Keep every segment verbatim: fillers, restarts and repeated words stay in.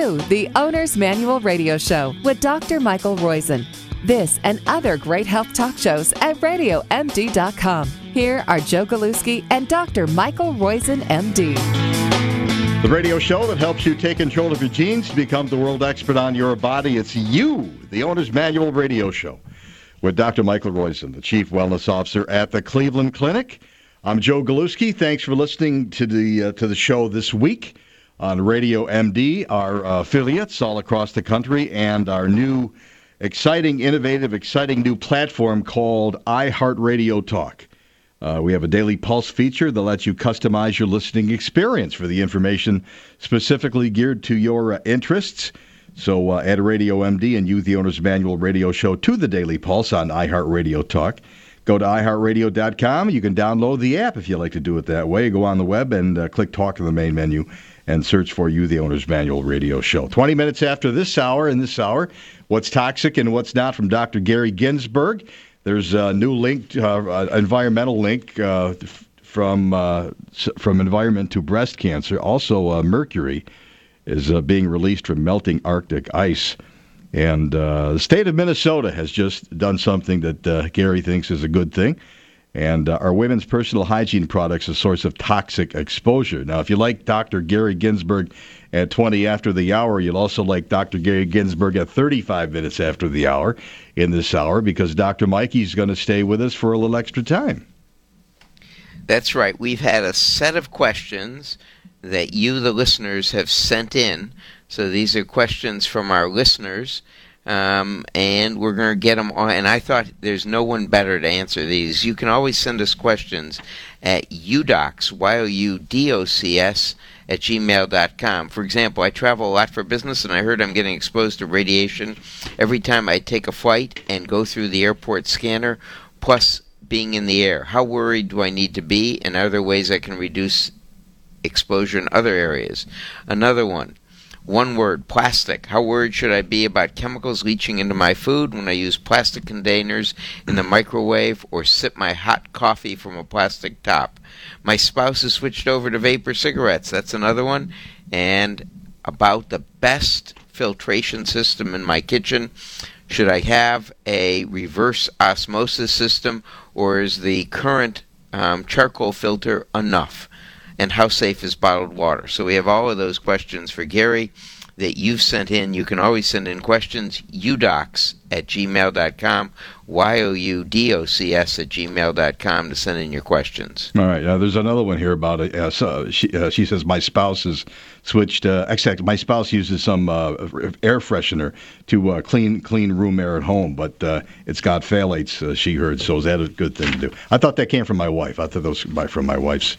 to the Owner's Manual Radio Show with Doctor Michael Roizen. This and other great health talk shows at radio m d dot com. Here are Joe Galuski and Doctor Michael Roizen, M D. The radio show that helps you take control of your genes to become the world expert on your body. It's you, the Owner's Manual Radio Show with Doctor Michael Roizen, the Chief Wellness Officer at the Cleveland Clinic. I'm Joe Galuski. Thanks for listening to the uh, to the show this week on Radio M D, our uh, affiliates all across the country, and our new exciting, innovative, exciting new platform called iHeartRadio Talk. Uh, we have a daily pulse feature that lets you customize your listening experience for the information specifically geared to your uh, interests. So uh, add Radio M D and you, the Owner's Manual Radio Show, to the daily pulse on iHeartRadio Talk. Go to i heart radio dot com. You can download the app if you like to do it that way. Go on the web and uh, click Talk in the main menu and search for You, the Owner's Manual Radio Show. twenty minutes after this hour, in this hour, what's toxic and what's not from Doctor Gary Ginsberg. There's a new link, uh, environmental link uh, from uh, from environment to breast cancer. Also, uh, mercury is uh, being released from melting Arctic ice. And uh, the state of Minnesota has just done something that uh, Gary thinks is a good thing. And uh, are women's personal hygiene products a source of toxic exposure? Now, if you like Doctor Gary Ginsberg at twenty after the hour, you'll also like Doctor Gary Ginsberg at thirty-five minutes after the hour in this hour, because Doctor Mikey's going to stay with us for a little extra time. That's right. We've had a set of questions that you, the listeners, have sent in. So these are questions from our listeners, um, and we're going to get them on. And I thought there's no one better to answer these. You can always send us questions at udocs, Y O U D O C S, at gmail dot com. For example, I travel a lot for business, and I heard I'm getting exposed to radiation every time I take a flight and go through the airport scanner, plus being in the air. How worried do I need to be, and are there ways I can reduce exposure in other areas? Another one. One word, plastic. How worried should I be about chemicals leaching into my food when I use plastic containers in the microwave or sip my hot coffee from a plastic top? My spouse has switched over to vapor cigarettes. That's another one. And about the best filtration system in my kitchen. Should I have a reverse osmosis system, or is the current um, charcoal filter enough? And how safe is bottled water? So we have all of those questions for Gary that you've sent in. You can always send in questions, udocs at gmail dot com, Y O U D O C S at gmail dot com to send in your questions. All right. Uh, there's another one here about it. Uh, so she, uh, she says, my spouse has switched, uh, exactly, my spouse uses some uh, air freshener to uh, clean clean room air at home, but uh, it's got phthalates, uh, she heard. So is that a good thing to do? I thought that came from my wife. I thought those were from my wife's.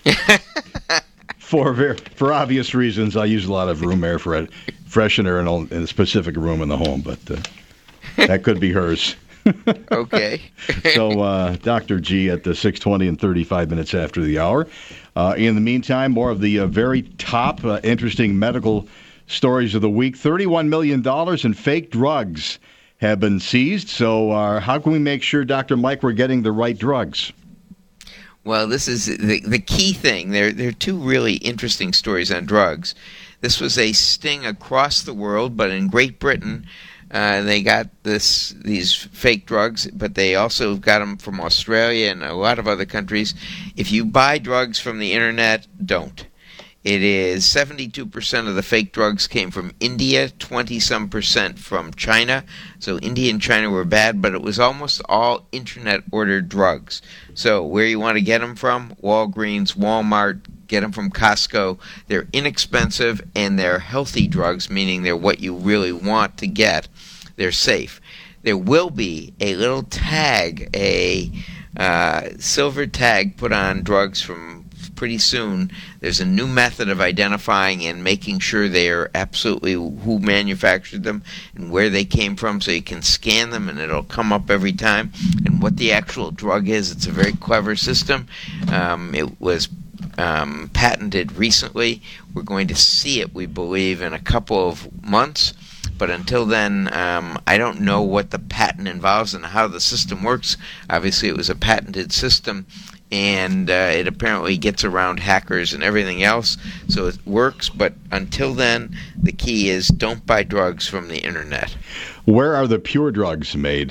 for very, for obvious reasons, I use a lot of room air fre- freshener in a, in a specific room in the home, but uh, that could be hers. Okay. So uh, Doctor G at the six twenty and thirty-five minutes after the hour. Uh, in the meantime, more of the uh, very top uh, interesting medical stories of the week. thirty-one million dollars in fake drugs have been seized. So uh, how can we make sure, Doctor Mike, we're getting the right drugs? Well, this is the the key thing. There, there are two really interesting stories on drugs. This was a sting across the world, but in Great Britain, uh, they got this these fake drugs, but they also got them from Australia and a lot of other countries. If you buy drugs from the internet, don't. It is seventy-two percent of the fake drugs came from India, twenty-some percent from China. So India and China were bad, but it was almost all internet-ordered drugs. So where you want to get them from? Walgreens, Walmart, get them from Costco. They're inexpensive, and they're healthy drugs, meaning they're what you really want to get. They're safe. There will be a little tag, a uh, silver tag put on drugs from pretty soon. There's a new method of identifying and making sure they are absolutely who manufactured them and where they came from, so you can scan them and it'll come up every time. And what the actual drug is, it's a very clever system. Um, it was um, patented recently. We're going to see it, we believe, in a couple of months. But until then, um, I don't know what the patent involves and how the system works. Obviously, it was a patented system. and uh, it apparently gets around hackers and everything else, so it works. But until then, the key is don't buy drugs from the internet. Where are the pure drugs made?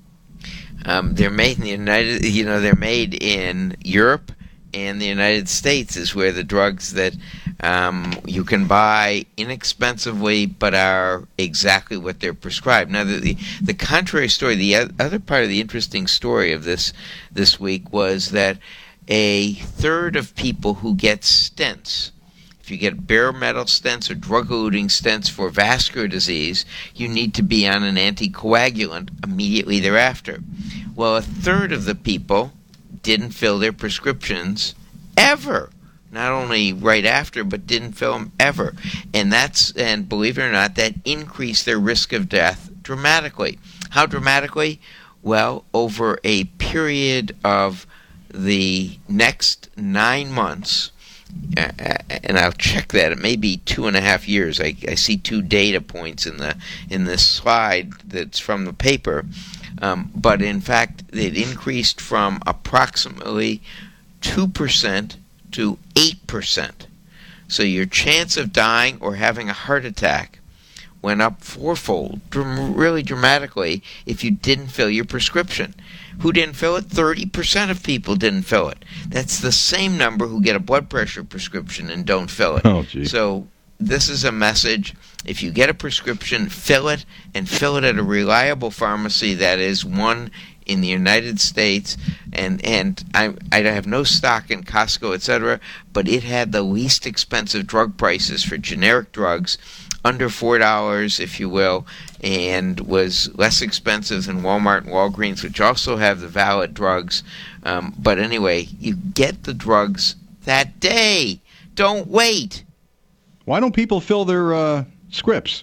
Um, they're made in the United, you know, they're made in Europe, and the United States is where the drugs that um, you can buy inexpensively but are exactly what they're prescribed. Now, the, the the contrary story, the other part of the interesting story of this this week was that a third of people who get stents, if you get bare metal stents or drug-eluting stents for vascular disease, you need to be on an anticoagulant immediately thereafter. Well, a third of the people didn't fill their prescriptions ever. Not only right after, but didn't fill them ever. And that's, and believe it or not, that increased their risk of death dramatically. How dramatically? Well, over a period of the next nine months, uh, and I'll check that, it may be two and a half years. I, I see two data points in the in this slide that's from the paper. Um, but in fact, it increased from approximately two percent to eight percent. So your chance of dying or having a heart attack went up fourfold, dram- really dramatically, if you didn't fill your prescription. Who didn't fill it? thirty percent of people didn't fill it. That's the same number who get a blood pressure prescription and don't fill it. Oh, gee. So this is a message. If you get a prescription, fill it, and fill it at a reliable pharmacy that is one in the United States. And and I I have no stock in Costco, et cetera, but it had the least expensive drug prices for generic drugs, under four dollars, if you will, and was less expensive than Walmart and Walgreens, which also have the valid drugs. Um, but anyway, you get the drugs that day. Don't wait. Why don't people fill their uh, scripts?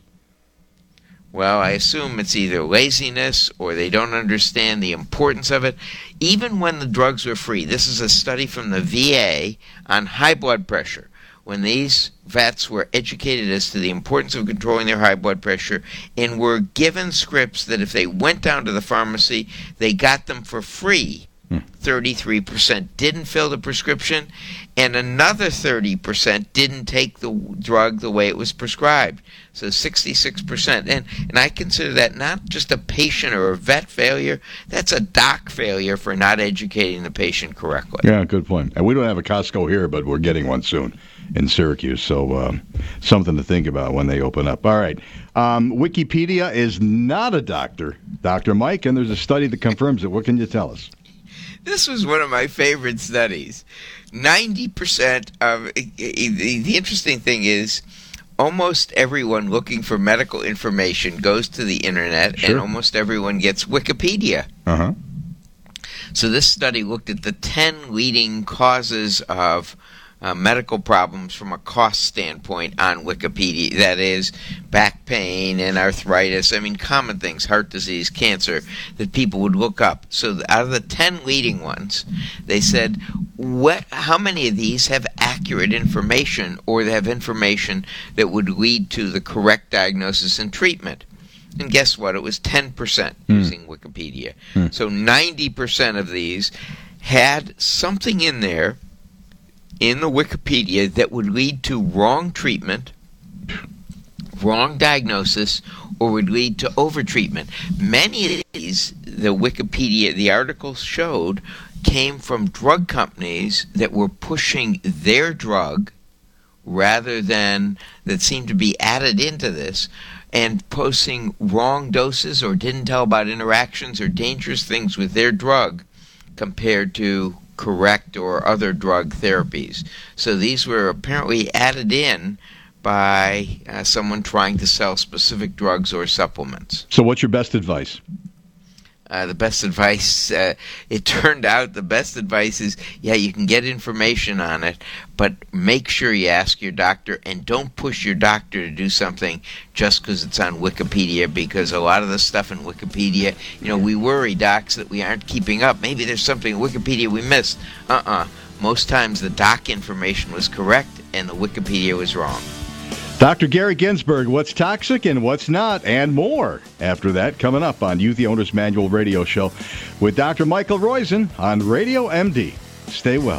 Well, I assume it's either laziness or they don't understand the importance of it. Even when the drugs were free, this is a study from the V A on high blood pressure. When these vets were educated as to the importance of controlling their high blood pressure and were given scripts that if they went down to the pharmacy, they got them for free, hmm. thirty-three percent didn't fill the prescription, and another thirty percent didn't take the drug the way it was prescribed. So sixty-six percent. And, and I consider that not just a patient or a vet failure, that's a doc failure for not educating the patient correctly. Yeah, good point. And we don't have a Costco here, but we're getting one soon in Syracuse, so uh, something to think about when they open up. All right. Um, Wikipedia is not a doctor, Doctor Mike, and there's a study that confirms it. What can you tell us? This was one of my favorite studies. ninety percent of the interesting thing is almost everyone looking for medical information goes to the internet, sure. and almost everyone gets Wikipedia. Uh-huh. So this study looked at the ten leading causes of Uh, medical problems from a cost standpoint on Wikipedia. That is, back pain and arthritis. I mean, common things, heart disease, cancer, that people would look up. So out of the ten leading ones, they said, what, how many of these have accurate information or they have information that would lead to the correct diagnosis and treatment? And guess what? It was ten percent mm. using Wikipedia. Mm. So ninety percent of these had something in there in the Wikipedia that would lead to wrong treatment, wrong diagnosis, or would lead to overtreatment. Many of these, the Wikipedia, the articles showed, came from drug companies that were pushing their drug rather than, that seemed to be added into this, and posting wrong doses or didn't tell about interactions or dangerous things with their drug compared to correct or other drug therapies. So these were apparently added in by uh, someone trying to sell specific drugs or supplements. So what's your best advice? Uh, the best advice, uh, it turned out the best advice is, yeah, you can get information on it, but make sure you ask your doctor and don't push your doctor to do something just because it's on Wikipedia, because a lot of the stuff in Wikipedia, you know, we worry, docs, that we aren't keeping up. Maybe there's something in Wikipedia we missed. Uh-uh. Most times the doc information was correct and the Wikipedia was wrong. Doctor Gary Ginsberg, what's toxic and what's not, and more. After that, coming up on Youth the Owner's Manual Radio Show with Doctor Michael Roizen on Radio M D. Stay well.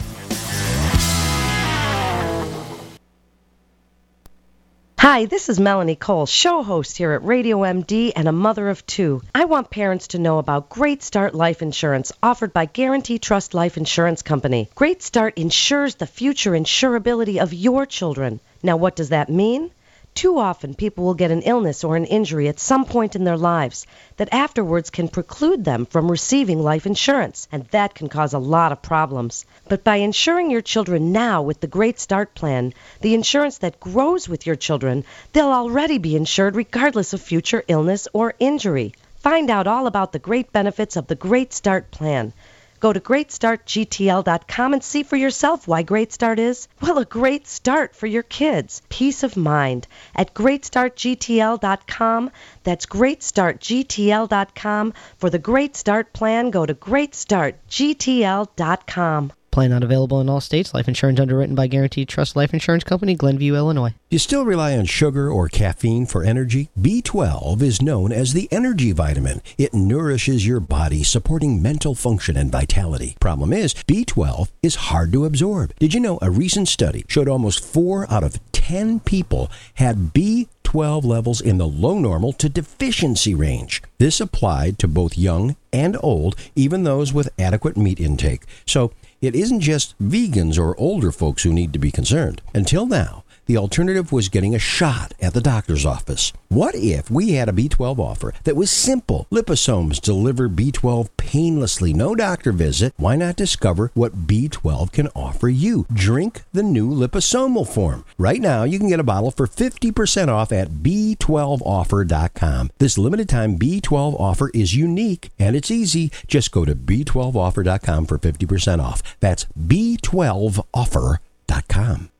Hi, this is Melanie Cole, show host here at Radio M D and a mother of two. I want parents to know about Great Start Life Insurance offered by Guarantee Trust Life Insurance Company. Great Start insures the future insurability of your children. Now, what does that mean? Too often, people will get an illness or an injury at some point in their lives that afterwards can preclude them from receiving life insurance, and that can cause a lot of problems. But by insuring your children now with the Great Start Plan, the insurance that grows with your children, they'll already be insured regardless of future illness or injury. Find out all about the great benefits of the Great Start Plan. Go to great start G T L dot com and see for yourself why Great Start is, well, a great start for your kids. Peace of mind at great start G T L dot com. That's great start G T L dot com. For the Great Start Plan, go to great start G T L dot com. Plan not available in all states. Life insurance underwritten by Guarantee Trust Life Insurance Company, Glenview, Illinois. You still rely on sugar or caffeine for energy? B twelve is known as the energy vitamin. It nourishes your body, supporting mental function and vitality. Problem is, B twelve is hard to absorb. Did you know a recent study showed almost four out of ten people had B twelve levels in the low normal to deficiency range? This applied to both young and old, even those with adequate meat intake. So it isn't just vegans or older folks who need to be concerned. Until now, the alternative was getting a shot at the doctor's office. What if we had a B twelve offer that was simple? Liposomes deliver B twelve painlessly, no doctor visit. Why not discover what B twelve can offer you? Drink the new liposomal form. Right now, you can get a bottle for fifty percent off at B twelve offer dot com. This limited time B twelve offer is unique and it's easy. Just go to B twelve offer dot com for fifty percent off. That's B twelve offer dot com.